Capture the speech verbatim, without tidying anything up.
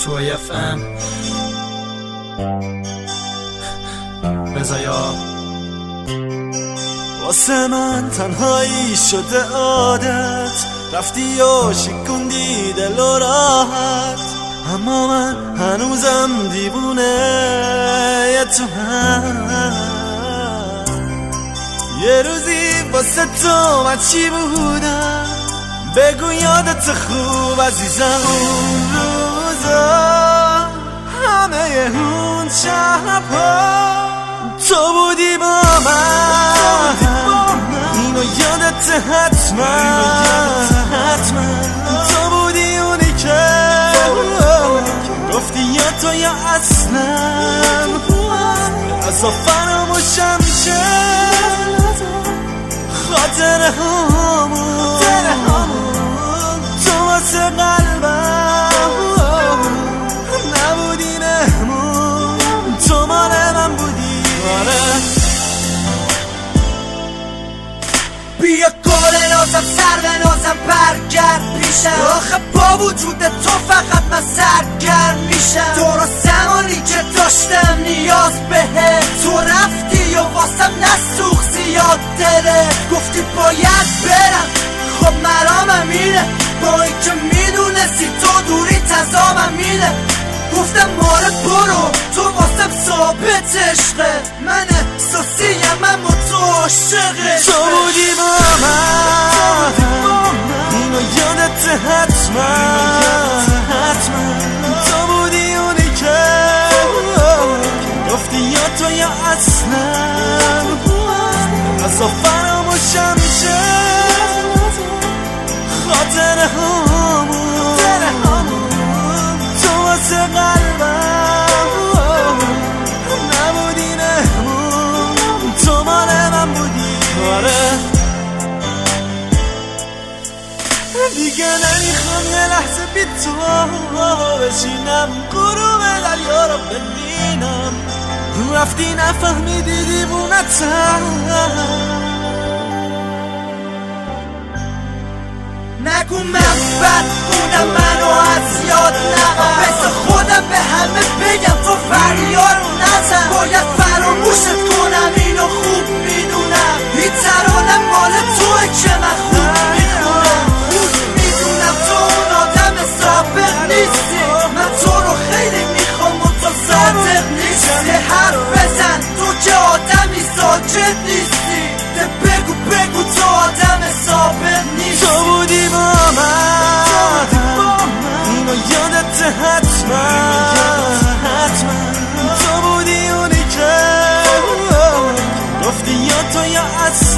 توی اف ام بزایا واسه من تنهایی شده عادت، رفتی و شکوندی دل و راحت، اما من هنوزم دیوونه تو هم. یه روزی واسه تو من چی بودم، بگو یادت خوب عزیزم. اون روزا همه اون شبها تو بودی با من، اینو یادت حتما تو بودی اونی که گفتی یا تو یا اصلا از فراموشم میشه خاطر همون تو واسه قلبم نبودی نمون، تو مال من بودی. آره بیا گل نازم سر به نازم برگرد پیشم، آخه با وجود تو فقط من سرگرم میشم. درست زمانی که داشتم نیاز بهت تو رفتی و واسم نسوخ زیاد دلت، گفتی باید برم خب مرامم اینه، با این که میدونستی تو دوری تزامم اینه. گفتم ماره برو تو واسم ثابت عشقه، من احساسیم اما تو عاشقه. تو بودی با من اینو یادت حتما تو بودی اونی که گفتی یا تو یا اصلا از فراموشم میشه خاطر همون تو واسه قلبم نبودی نمون، تو مال من بودی. آره دیگه نمیخوام یه لحظه بی تو بشینم، غروب دریا رو ببینم، رفتی نفهمیدی دیوونتم. نگو من بد بودم منو از یاد نبر، بس خودم به همه بگم تو فریاد نزن. باید فراموشت کنم اینو خوب میدونم، این ترانه مال توه که من خوب میخونم. خوب میدونم تو اون آدم سابق نیستی، من تو رو خیلی میخوام و تو صادق نیستی. حرف بزن تو که آدمی ساکت نیستی، ده بگو بگو تو آدم سابق نیستی. تو بودی با من اینو یادت حتما تو بودی اونی که گفتی یا تو یا اصلا